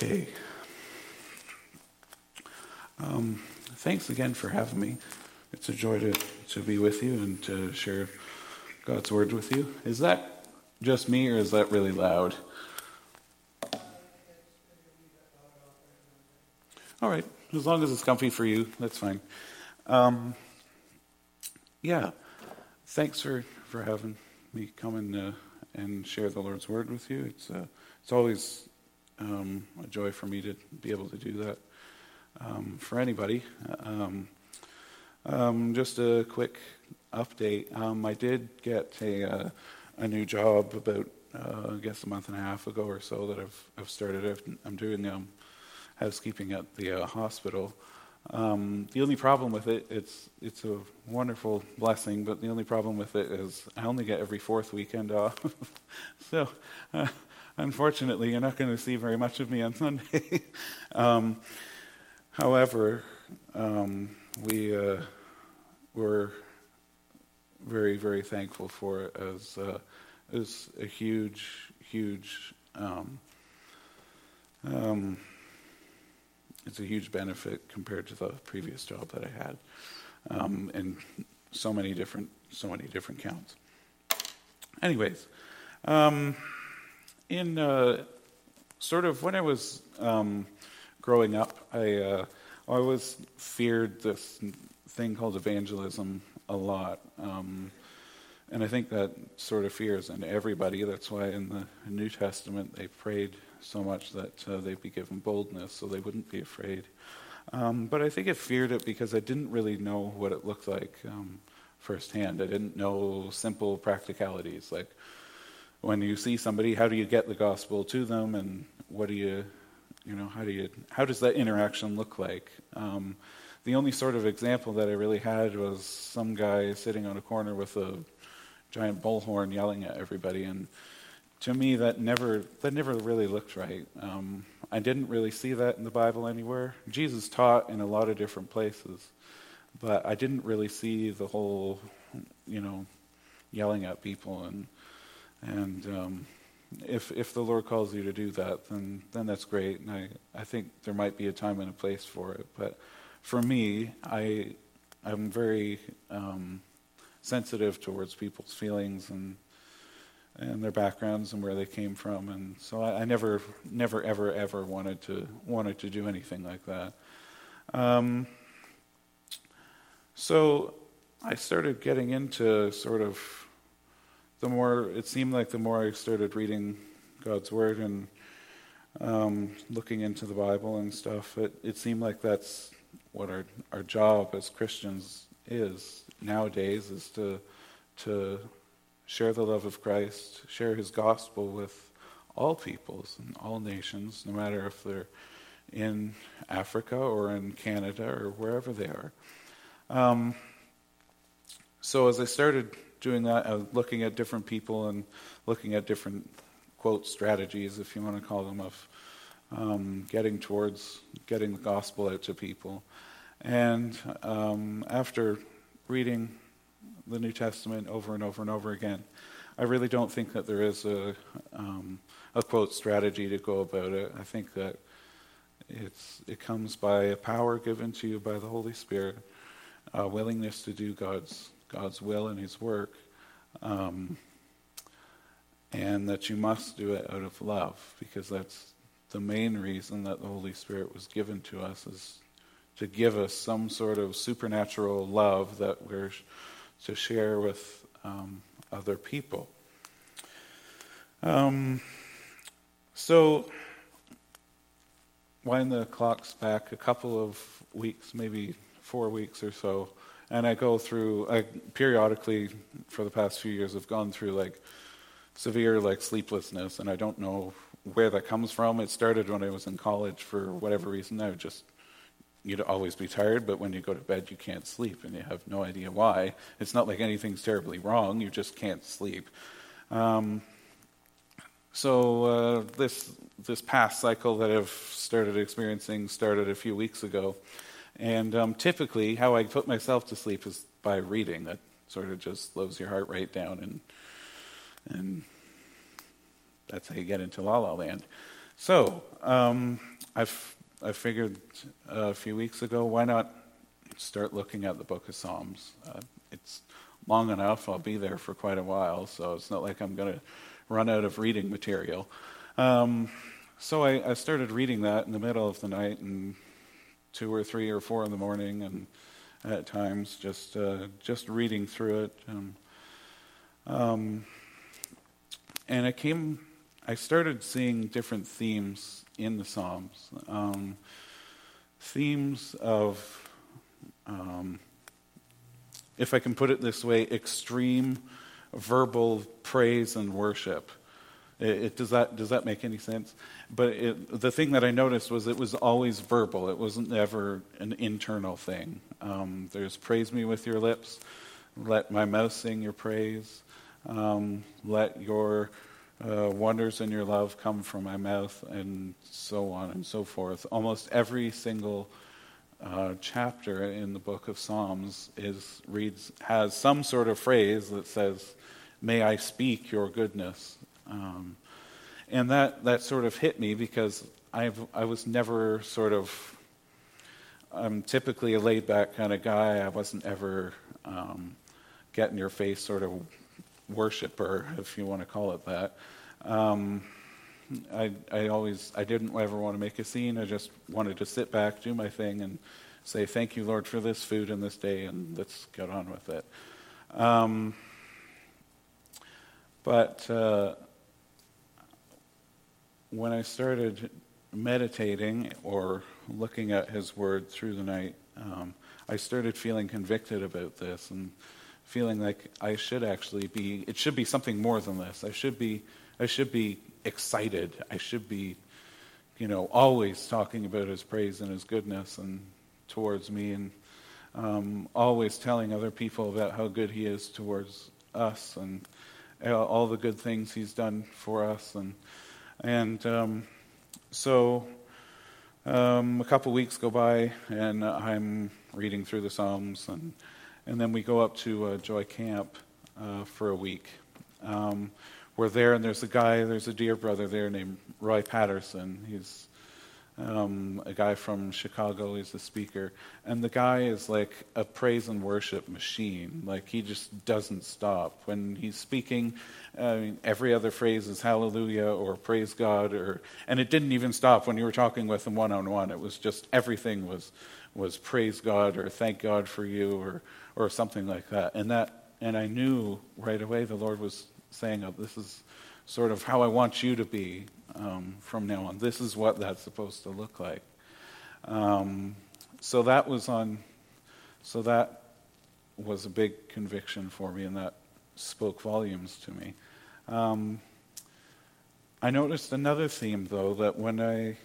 Okay. Thanks again for having me. It's a joy to be with you and to share God's Word with you. Is that just me or is that really loud? All right. As long as it's comfy for you, that's fine. Yeah. Thanks for having me come and share the Lord's Word with you. It's always a joy for me to be able to do that for anybody. Just a quick update. I did get a new job about I guess a month and a half ago or so that I've started. I'm doing housekeeping at the hospital. The only problem with it, it's a wonderful blessing, but the only problem with it is I only get every fourth weekend off. So, unfortunately, you're not going to see very much of me on Sunday. However, we were very, very thankful for it as a huge it's a huge benefit compared to the previous job that I had, in so many different counts. Anyways, in sort of when I was growing up, I always feared this thing called evangelism a lot, and I think that sort of fear is in everybody. That's why in the New Testament they prayed so much that they'd be given boldness so they wouldn't be afraid. But I think I feared it because I didn't really know what it looked like firsthand. I didn't know simple practicalities, like when you see somebody, how do you get the gospel to them, and what do you how does that interaction look like? The only sort of example that I really had was some guy sitting on a corner with a giant bullhorn yelling at everybody, and to me, that never really looked right. I didn't really see that in the Bible anywhere. Jesus taught in a lot of different places, but I didn't really see the whole, yelling at people. And if the Lord calls you to do that, then that's great. And I think there might be a time and a place for it. But for me, I'm very sensitive towards people's feelings and their backgrounds and where they came from, and so I never ever wanted to do anything like that. So I started getting into sort of it seemed like the more I started reading God's Word and looking into the Bible and stuff, it seemed like that's what our job as Christians is nowadays, is to share the love of Christ, share His gospel with all peoples and all nations, no matter if they're in Africa or in Canada or wherever they are. So as I started doing that, I was looking at different people and looking at different, quote, strategies, if you want to call them, of getting the gospel out to people. And after reading the New Testament over and over and over again, I really don't think that there is a quote strategy to go about it. I think that it comes by a power given to you by the Holy Spirit, a willingness to do God's will and His work, and that you must do it out of love, because that's the main reason that the Holy Spirit was given to us, is to give us some sort of supernatural love that we're to share with other people. So, wind the clocks back a couple of weeks, maybe 4 weeks or so, and I periodically, for the past few years, have gone through severe sleeplessness, and I don't know where that comes from. It started when I was in college. For whatever reason, you'd always be tired, but when you go to bed, you can't sleep, and you have no idea why. It's not like anything's terribly wrong, you just can't sleep. So this past cycle that I've started experiencing started a few weeks ago, and typically how I put myself to sleep is by reading. That sort of just slows your heart rate down, and that's how you get into La La Land. So, I figured a few weeks ago, why not start looking at the book of Psalms? It's long enough. I'll be there for quite a while, so it's not like I'm going to run out of reading material. So I started reading that in the middle of the night, and 2 or 3 or 4 in the morning, and at times just reading through it. And I started seeing different themes in the Psalms. Themes of, if I can put it this way, extreme verbal praise and worship. Does that make any sense? But the thing that I noticed was it was always verbal. It wasn't ever an internal thing. There's praise me with your lips. Let my mouth sing your praise. Let your wonders and your love come from my mouth, and so on and so forth. Almost every single chapter in the book of Psalms has some sort of phrase that says, "May I speak your goodness." And that sort of hit me because I was never I'm typically a laid back kind of guy. I wasn't ever get in your face sort of worshiper, if you want to call it that. I didn't ever want to make a scene. I just wanted to sit back, do my thing, and say, "Thank you, Lord, for this food and this day, and let's get on with it." But when I started meditating or looking at His Word through the night, I started feeling convicted about this and feeling like I should actually be. It should be something more than this. I should be excited. I should be, always talking about His praise and His goodness and towards me, and always telling other people about how good He is towards us and all the good things He's done for us. So a couple weeks go by, and I'm reading through the Psalms, and then we go up to Joy Camp for a week. We're there, and there's a dear brother there named Roy Patterson. He's a guy from Chicago. He's a speaker. And the guy is like a praise and worship machine. Like, he just doesn't stop. When he's speaking, every other phrase is hallelujah or praise God. And it didn't even stop when you were talking with him one-on-one. It was just everything was praise God or thank God for you or something like that. And I knew right away the Lord was saying, "Oh, this is sort of how I want you to be from now on. This is what that's supposed to look like." So that was a big conviction for me, and that spoke volumes to me. I noticed another theme, though, that when I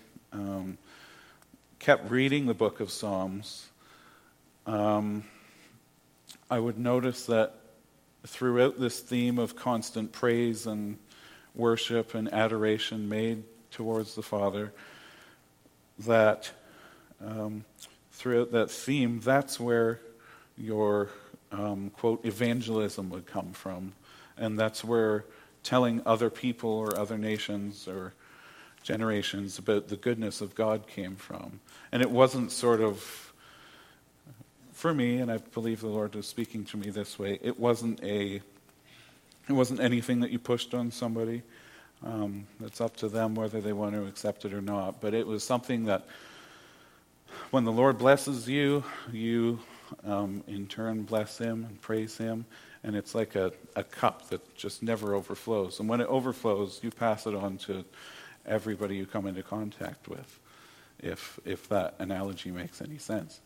kept reading the book of Psalms, I would notice that throughout this theme of constant praise and worship and adoration made towards the Father, that throughout that theme, that's where your, quote, evangelism would come from. And that's where telling other people or other nations or generations about the goodness of God came from. And it wasn't sort of, for me, and I believe the Lord was speaking to me this way, it wasn't anything that you pushed on somebody. It's up to them whether they want to accept it or not. But it was something that when the Lord blesses you, you in turn bless Him and praise Him. And it's like a cup that just never overflows. And when it overflows, you pass it on to everybody you come into contact with, if that analogy makes any sense.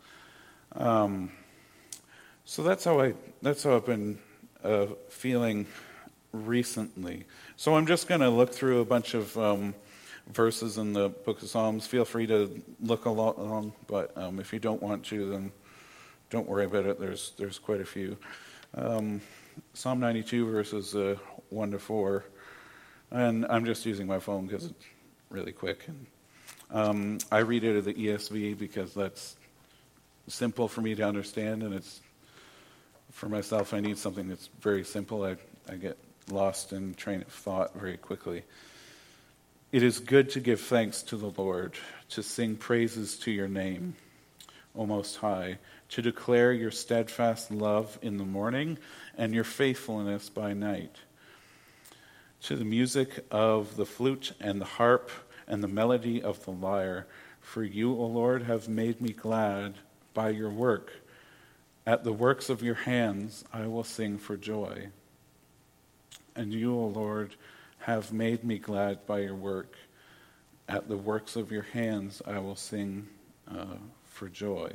So that's how I've been feeling recently. So I'm just going to look through a bunch of verses in the book of Psalms. Feel free to look along, but if you don't want to, then don't worry about it. There's quite a few. Psalm 92 verses 1 to 4, and I'm just using my phone because it's really quick. And I read it at the ESV because that's simple for me to understand, and it's for myself. I need something that's very simple. I get lost in train of thought very quickly. It is good to give thanks to the Lord, to sing praises to your name, O Most High, to declare your steadfast love in the morning and your faithfulness by night. To the music of the flute and the harp and the melody of the lyre, for you, O Lord, have made me glad by your work. At the works of your hands I will sing for joy. And you, O Lord, have made me glad by your work. At the works of your hands I will sing for joy.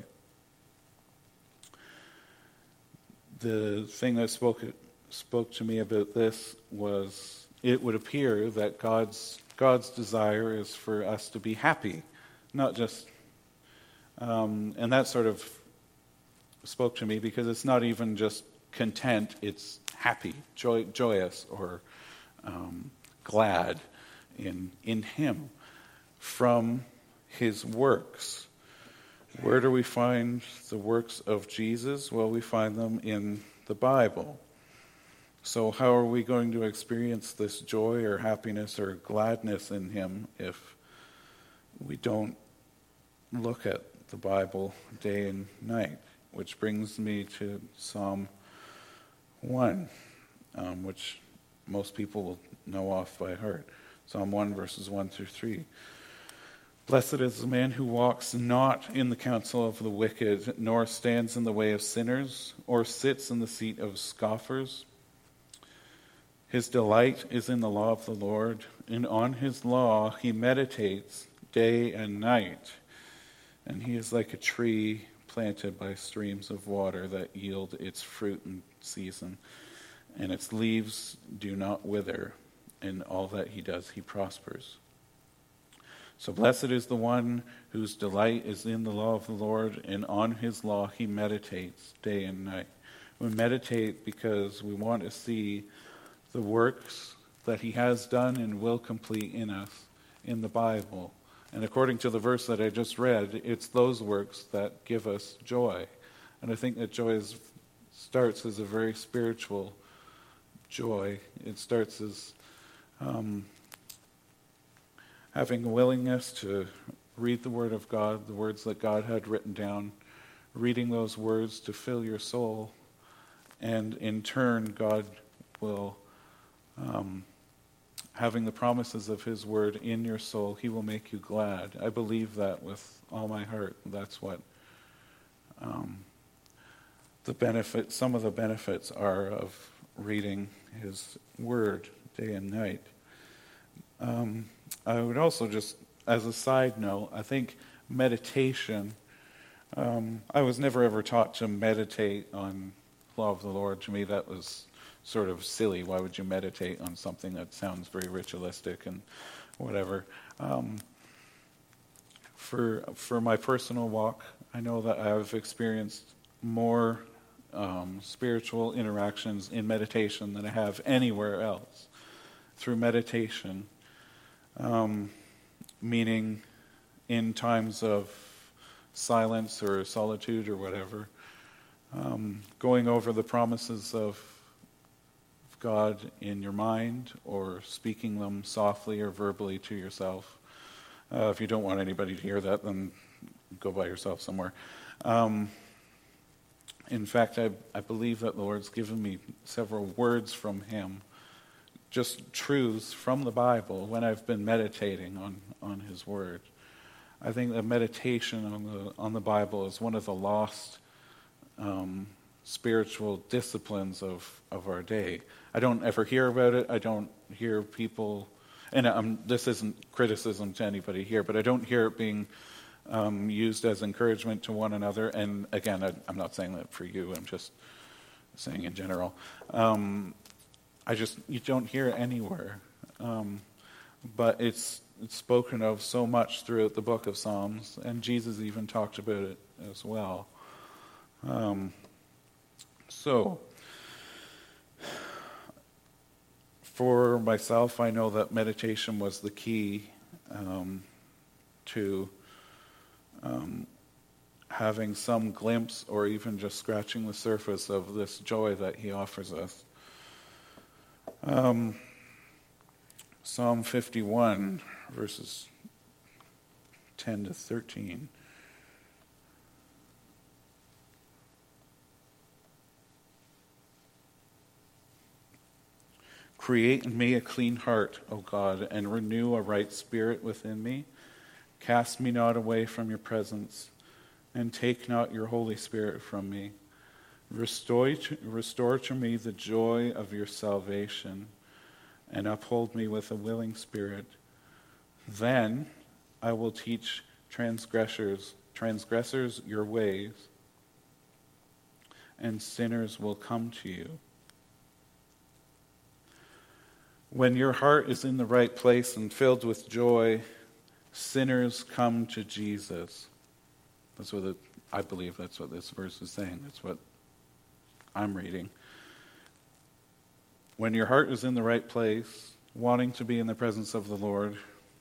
The thing that spoke to me about this was, it would appear that God's desire is for us to be happy, not just, and that sort of spoke to me because it's not even just content, it's happy, joyous, or glad in Him from His works. Where do we find the works of Jesus? Well, we find them in the Bible. So how are we going to experience this joy or happiness or gladness in Him if we don't look at the Bible day and night? Which brings me to Psalm 1, which most people will know off by heart. Psalm 1, verses 1 through 3. Blessed is the man who walks not in the counsel of the wicked, nor stands in the way of sinners, or sits in the seat of scoffers. His delight is in the law of the Lord, and on his law he meditates day and night. And he is like a tree planted by streams of water that yield its fruit in season, and its leaves do not wither. In all that he does, he prospers. So blessed is the one whose delight is in the law of the Lord, and on his law he meditates day and night. We meditate because we want to see the works that he has done and will complete in us in the Bible. And according to the verse that I just read, it's those works that give us joy. And I think that joy starts as a very spiritual joy. It starts as having a willingness to read the Word of God, the words that God had written down, reading those words to fill your soul, and in turn, God will, having the promises of His Word in your soul, He will make you glad. I believe that with all my heart. That's what some of the benefits are of reading His Word day and night. I would also just, as a side note, I think meditation, I was never ever taught to meditate on the law of the Lord. To me, that was sort of silly. Why would you meditate on something that sounds very ritualistic and whatever? For my personal walk, I know that I've experienced more spiritual interactions in meditation than I have anywhere else. Through meditation, meaning in times of silence or solitude or whatever, going over the promises of God in your mind or speaking them softly or verbally to yourself. If you don't want anybody to hear that, then go by yourself somewhere. In fact, I believe that the Lord's given me several words from Him, just truths from the Bible when I've been meditating on His Word. I think that meditation on the Bible is one of the lost spiritual disciplines of our day. I don't ever hear about it. I don't hear people, and this isn't criticism to anybody here, but I don't hear it being used as encouragement to one another. And again, I'm not saying that for you. I'm just saying in general. You don't hear it anywhere. But it's spoken of so much throughout the book of Psalms, and Jesus even talked about it as well. So, for myself, I know that meditation was the key to having some glimpse or even just scratching the surface of this joy that He offers us. Psalm 51, verses 10 to 13. Create in me a clean heart, O God, and renew a right spirit within me. Cast me not away from your presence, and take not your Holy Spirit from me. Restore to me the joy of your salvation, and uphold me with a willing spirit. Then I will teach transgressors your ways, and sinners will come to you. When your heart is in the right place and filled with joy, sinners come to Jesus. I believe that's what this verse is saying. That's what I'm reading. When your heart is in the right place, wanting to be in the presence of the Lord,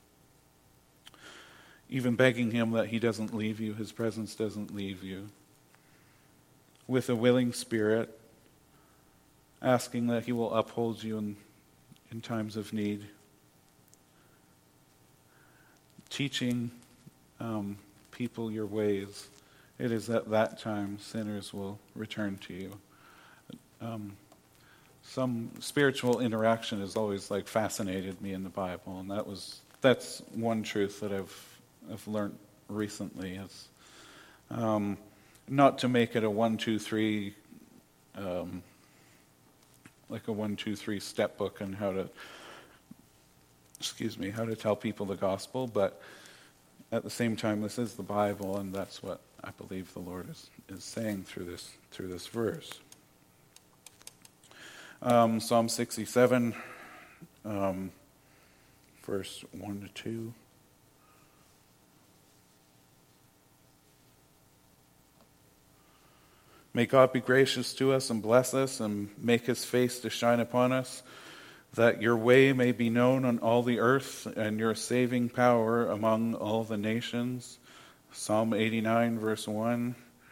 even begging him that he doesn't leave you, his presence doesn't leave you, with a willing spirit, asking that he will uphold you in times of need, teaching people your ways, it is at that time sinners will return to you. Some spiritual interaction has always fascinated me in the Bible, and that's one truth that I've learned recently. Is not to make it a 1, 2, 3, like a 1, 2, 3 step book on how to tell people the gospel, but at the same time, this is the Bible, and that's what I believe the Lord is saying through this verse. Psalm 67, verse 1 to 2. May God be gracious to us and bless us and make his face to shine upon us, that your way may be known on all the earth and your saving power among all the nations. Psalm 89, verse 1.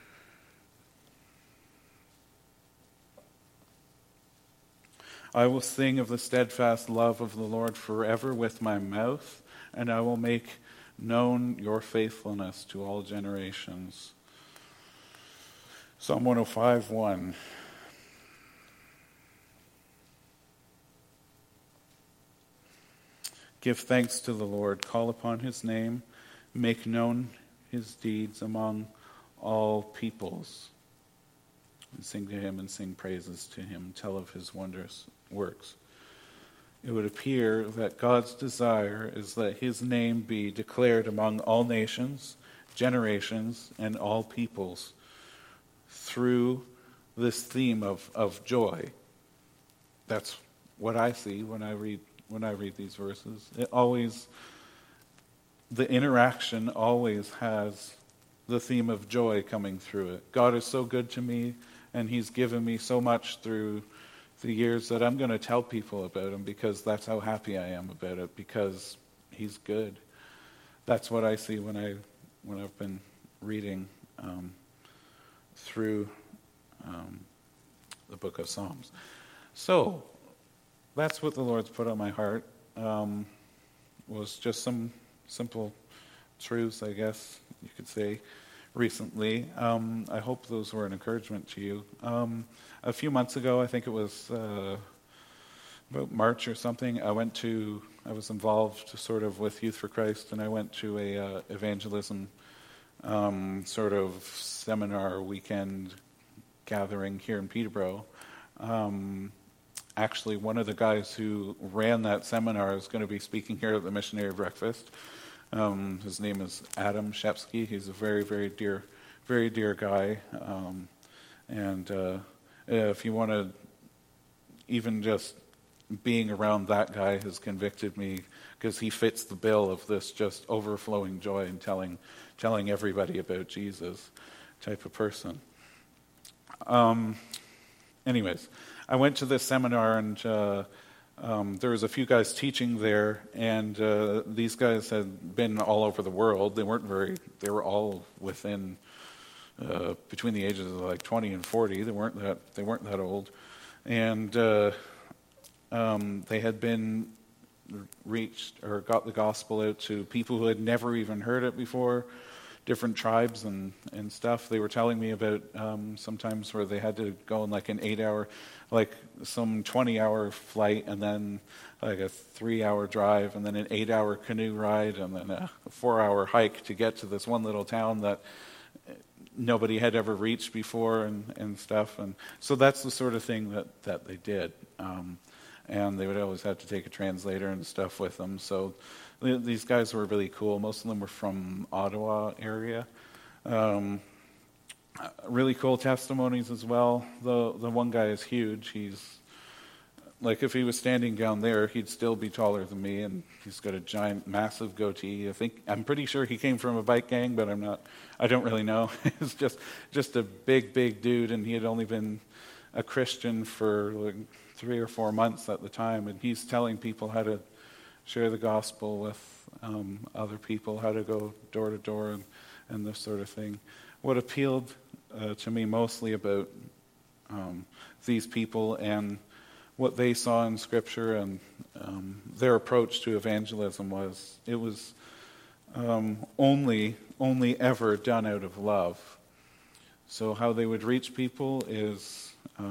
I will sing of the steadfast love of the Lord forever with my mouth, and I will make known your faithfulness to all generations. Psalm 105, 1. Give thanks to the Lord, call upon his name, make known his deeds among all peoples. And sing to him and sing praises to him, tell of his wondrous works. It would appear that God's desire is that his name be declared among all nations, generations, and all peoples through this theme of joy. That's what I see when I read these verses. The interaction always has the theme of joy coming through it. God is so good to me, and he's given me so much through the years that I'm going to tell people about him, because that's how happy I am about it, because he's good. That's what I see when I've been reading through the book of Psalms. So that's what the Lord's put on my heart. Was just some simple truths, I guess you could say, recently. I hope those were an encouragement to you. A few months ago, I think it was about March or something, I was involved sort of with Youth for Christ, and I went to a evangelism sort of seminar weekend gathering here in Peterborough. Actually, one of the guys who ran that seminar is going to be speaking here at the missionary breakfast. His name is Adam Shepsky. He's a very, very dear guy. And if you want to, even just being around that guy has convicted me, because he fits the bill of this just overflowing joy and telling everybody about Jesus type of person. Anyways, I went to this seminar, and there was a few guys teaching there, and these guys had been all over the world. They were all within between the ages of 20 and 40. They weren't that old, and they had been reached or got the gospel out to people who had never even heard it before, different tribes and stuff. They were telling me about sometimes where they had to go on like an 8-hour, like some 20-hour flight, and then like a 3-hour drive, and then an 8-hour canoe ride, and then a 4-hour hike to get to this one little town that nobody had ever reached before and stuff. And so that's the sort of thing that they did. And they would always have to take a translator and stuff with them. So these guys were really cool. Most of them were from Ottawa area. Really cool testimonies as well. The one guy is huge. He's like, if he was standing down there, he'd still be taller than me, and he's got a giant, massive goatee. I'm pretty sure he came from a bike gang, but I don't really know. It's just a big dude, and he had only been a Christian for like 3 or 4 months at the time, and he's telling people how to share the gospel with other people, how to go door to door and this sort of thing. What appealed to me mostly about these people and what they saw in Scripture and their approach to evangelism was only ever done out of love. So how they would reach people is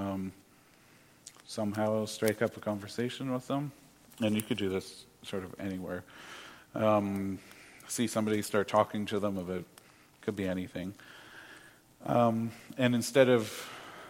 somehow strike up a conversation with them, and you could do this sort of anywhere. See somebody, start talking to them about, could be anything, and instead of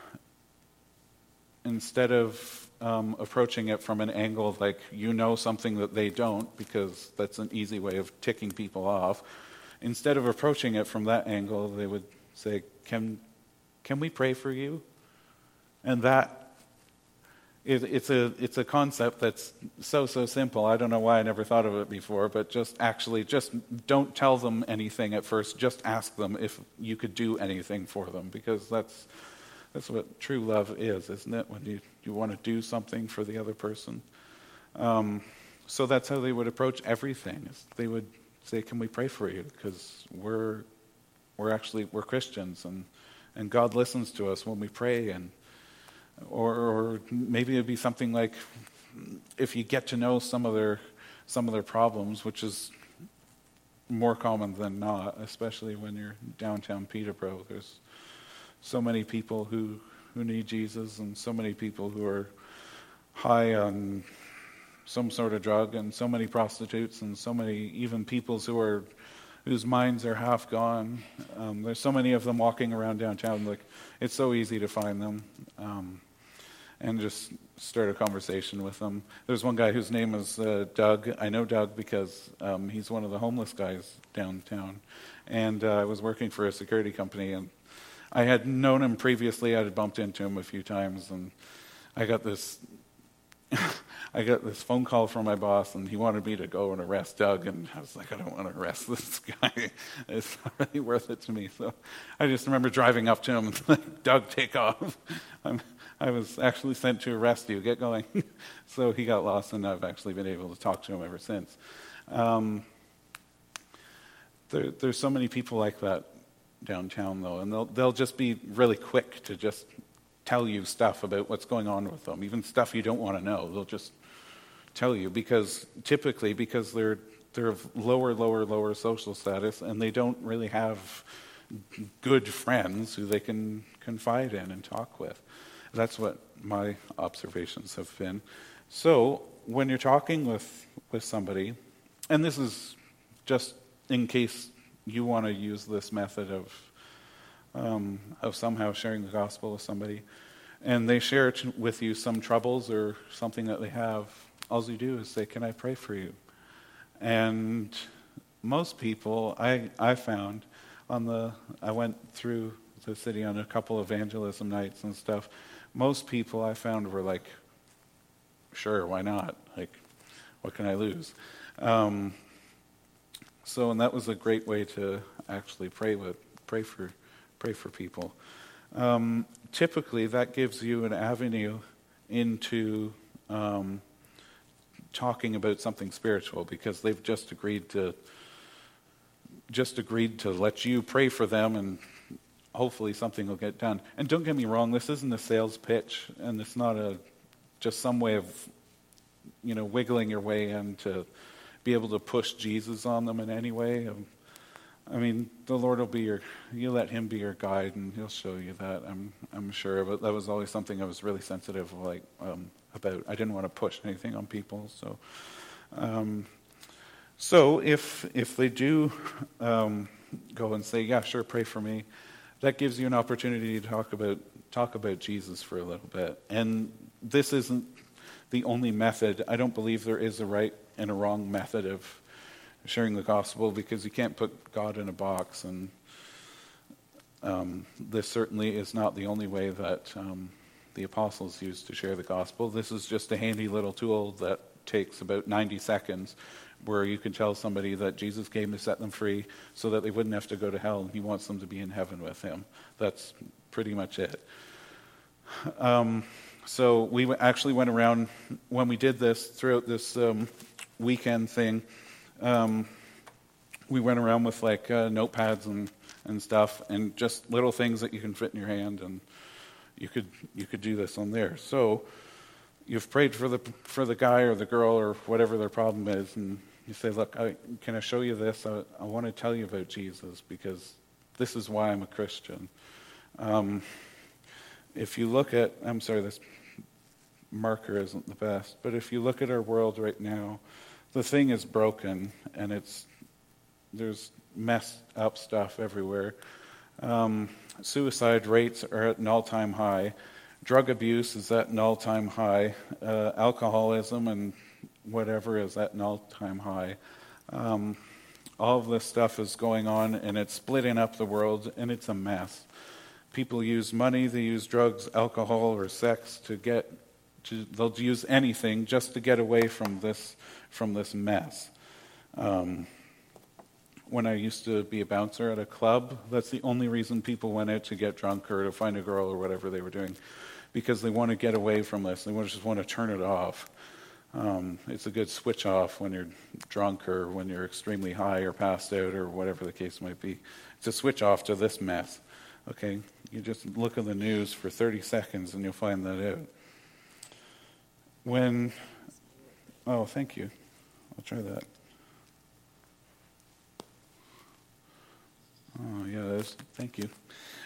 approaching it from an angle like something that they don't, because that's an easy way of ticking people off. Instead of approaching it from that angle, they would say, "Can we pray for you?" And that it's a concept that's so simple. I don't know why I never thought of it before, but just don't tell them anything at first. Just ask them if you could do anything for them, because that's what true love is, isn't it? When you want to do something for the other person. So that's how they would approach everything. They would say, "Can we pray for you? Because we're Christians, and God listens to us when we pray." And or maybe it'd be something like, if you get to know some of their problems, which is more common than not, especially when you're downtown Peterborough. There's so many people who need Jesus, and so many people who are high on some sort of drug, and so many prostitutes, and so many even people whose minds are half gone. There's so many of them walking around downtown. Like, it's so easy to find them and just start a conversation with them. There's one guy whose name is Doug. I know Doug because he's one of the homeless guys downtown. And I was working for a security company, and I had known him previously. I had bumped into him a few times, and I got this phone call from my boss, and he wanted me to go and arrest Doug, and I was like, I don't want to arrest this guy. It's not really worth it to me. So I just remember driving up to him and like, "Doug, take off. I was actually sent to arrest you. Get going." So he got lost, and I've actually been able to talk to him ever since. There's so many people like that downtown, though, and they'll just be really quick to just tell you stuff about what's going on with them, even stuff you don't want to know. They'll just tell you because they're of lower social status, and they don't really have good friends who they can confide in and talk with. That's what my observations have been. So when you're talking with somebody, and this is just in case you want to use this method of somehow sharing the gospel with somebody, and they share with you some troubles or something that they have, all you do is say, "Can I pray for you?" And most people, I found, I went through the city on a couple of evangelism nights and stuff, most people I found were like, "Sure, why not? Like, what can I lose?" And that was a great way to actually pray for people. Typically, that gives you an avenue into talking about something spiritual, because they've just agreed to let you pray for them, and hopefully something will get done. And don't get me wrong, this isn't a sales pitch, and it's not just some way of wiggling your way in to be able to push Jesus on them in any way. I mean, the Lord will be you let him be your guide, and he'll show you that, I'm sure. But that was always something I was really sensitive about. I didn't want to push anything on people. So if they do go and say, yeah, sure, pray for me, that gives you an opportunity to talk about Jesus for a little bit. And this isn't the only method. I don't believe there is a right and a wrong method of sharing the gospel, because you can't put God in a box, and this certainly is not the only way that the apostles used to share the gospel. This is just a handy little tool that takes about 90 seconds, where you can tell somebody that Jesus came to set them free so that they wouldn't have to go to hell, and he wants them to be in heaven with him. That's pretty much it. So we actually went around, when we did this, throughout this weekend thing, we went around with notepads and stuff, and just little things that you can fit in your hand, and you could do this on there. So you've prayed for the guy or the girl or whatever their problem is, and you say, look, can I show you this? I want to tell you about Jesus, because this is why I'm a Christian. If you look at, I'm sorry, this marker isn't the best, but if you look at our world right now, the thing is broken, and there's messed up stuff everywhere. Suicide rates are at an all-time high. Drug abuse is at an all-time high. Alcoholism and whatever is at an all-time high. All of this stuff is going on, and it's splitting up the world, and it's a mess. People use money, they use drugs, alcohol, or sex they'll use anything just to get away from this mess. When I used to be a bouncer at a club, that's the only reason people went out to get drunk or to find a girl or whatever they were doing, because they want to get away from this. They just want to turn it off. It's a good switch off when you're drunk or when you're extremely high or passed out or whatever the case might be. It's a switch off to this mess. Okay, you just look at the news for 30 seconds and you'll find that out. Oh, thank you. I'll try that. Oh, yeah, thank you.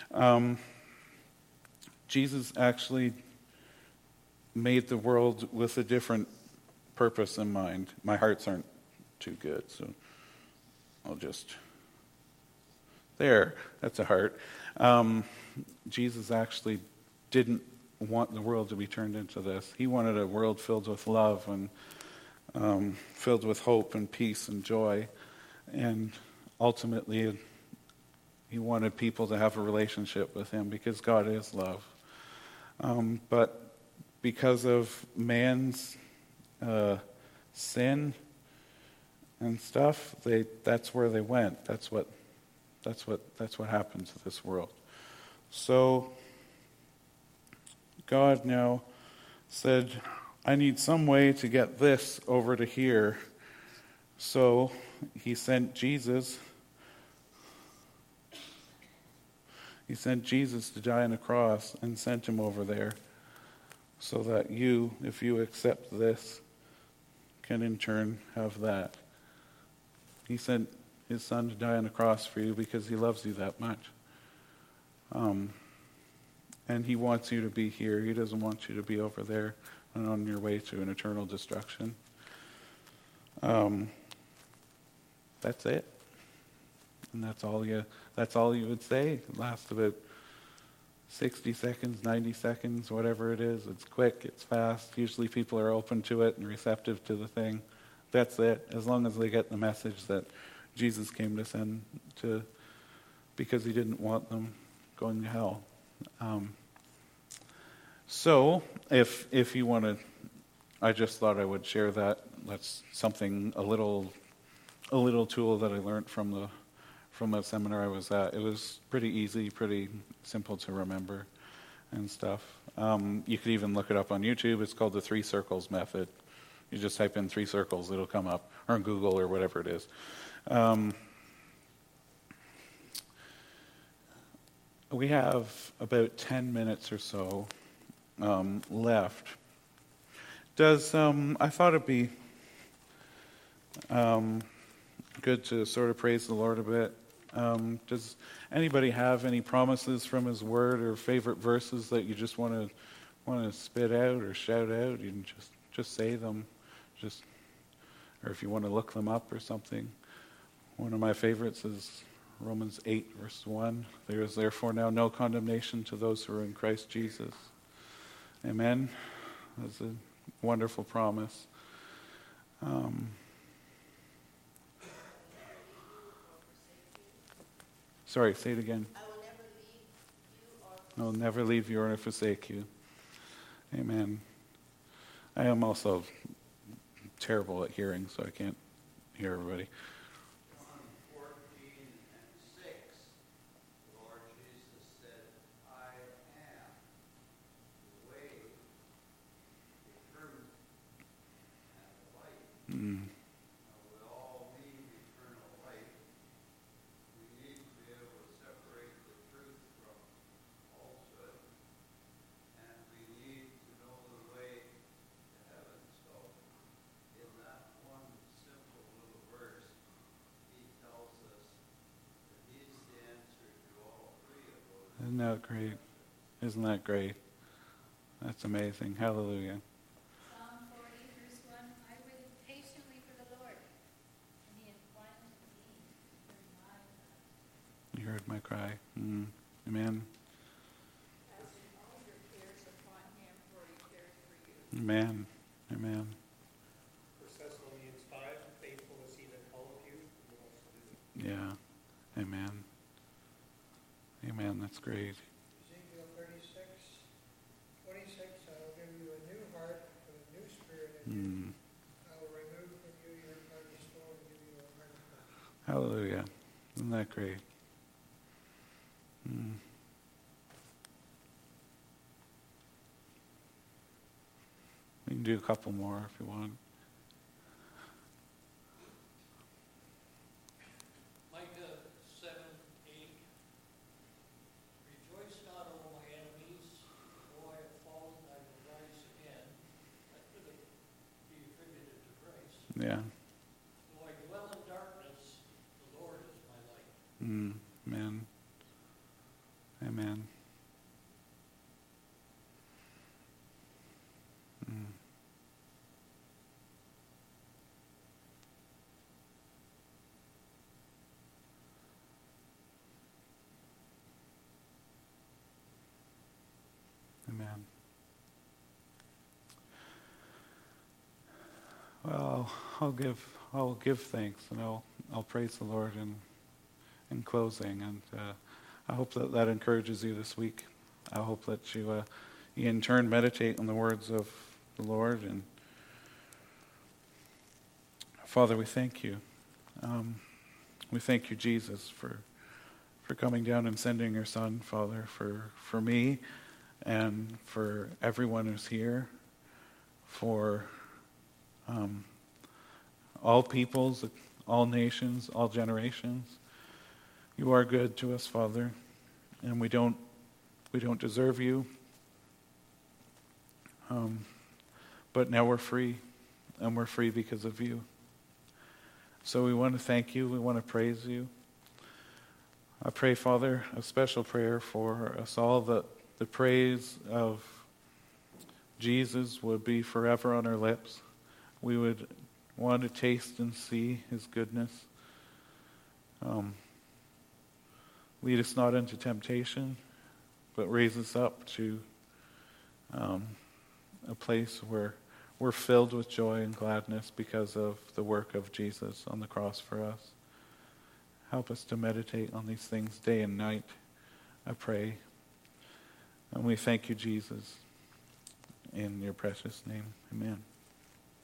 Jesus actually made the world with a different purpose in mind. My hearts aren't too good, so I'll just... There, that's a heart. Jesus actually didn't want the world to be turned into this. He wanted a world filled with love and filled with hope and peace and joy. And ultimately, he wanted people to have a relationship with him, because God is love. But because of man's sin and stuff, that's where they went. That's what happened to this world. So God now said, I need some way to get this over to here. So he sent Jesus. He sent Jesus to die on a cross and sent him over there, so that you, if you accept this, can in turn have that. He sent his son to die on a cross for you because he loves you that much. And he wants you to be here. He doesn't want you to be over there and on your way to an eternal destruction. That's it. And that's all you would say. It lasts about 60 seconds, 90 seconds, whatever it is. It's quick, it's fast. Usually people are open to it and receptive to the thing. That's it. As long as they get the message that Jesus came to send to, because he didn't want them going to hell. So if you want to, I just thought I would share that. That's something, a little tool that I learned from the seminar I was at. It was pretty easy, pretty simple to remember and stuff. You could even look it up on YouTube. It's called the 3 circles method. You just type in 3 circles, it'll come up, or on Google or whatever it is. We have about 10 minutes or so left. I thought it'd be good to sort of praise the Lord a bit. Does anybody have any promises from His Word or favorite verses that you just want to spit out or shout out? You can just say them, or if you want to look them up or something. One of my favorites is Romans 8, verse 1. There is therefore now no condemnation to those who are in Christ Jesus. Amen. That's a wonderful promise. Sorry, say it again. I will never leave you or forsake you. Amen. I am also terrible at hearing, so I can't hear everybody. John 14:6, the Lord Jesus said, I am the way, the truth, and the light. Now, we all need eternal life. We need to be able to separate the truth from falsehood, and we need to know the way to heaven. So, in that one simple little verse, he tells us that he's the answer to all three of those. Isn't that great? Isn't that great? That's amazing. Hallelujah. Psalm 40, verse 1, I waited patiently for the Lord, and He inclined to me and heard my cry. You heard my cry. Amen. Casting all your cares upon Him, for He cares for you. Amen. Amen. 1 Thessalonians 5, faithful is He that calleth you, and will also do it. Yeah. Amen. Amen. That's great. Ezekiel 36:26, I will give you a new heart and a new spirit in you. I will remove from you your heart of stone and give you a heart of flesh. Hallelujah. Isn't that great? We can do a couple more if you want. Micah 7:8. Rejoice not, O my enemies, though I have fallen, I will rise again. That could be attributed to Christ. Yeah. Though I dwell in darkness, the Lord is my light. Amen. Amen. Amen. Well, I'll give thanks, and I'll praise the Lord in closing, and I hope that encourages you this week. I hope that you in turn meditate on the words of the Lord. And Father, we thank you. We thank you, Jesus, for coming down and sending your Son, Father, for me and for everyone who's here, for all peoples, all nations, all generations. You are good to us, Father, and we don't deserve you. But now we're free, and we're free because of you. So we want to thank you. We want to praise you. I pray, Father, a special prayer for us all, that the praise of Jesus would be forever on our lips. We would want to taste and see His goodness. Lead us not into temptation, but raise us up to a place where we're filled with joy and gladness because of the work of Jesus on the cross for us. Help us to meditate on these things day and night, I pray. And we thank you, Jesus, in your precious name. Amen.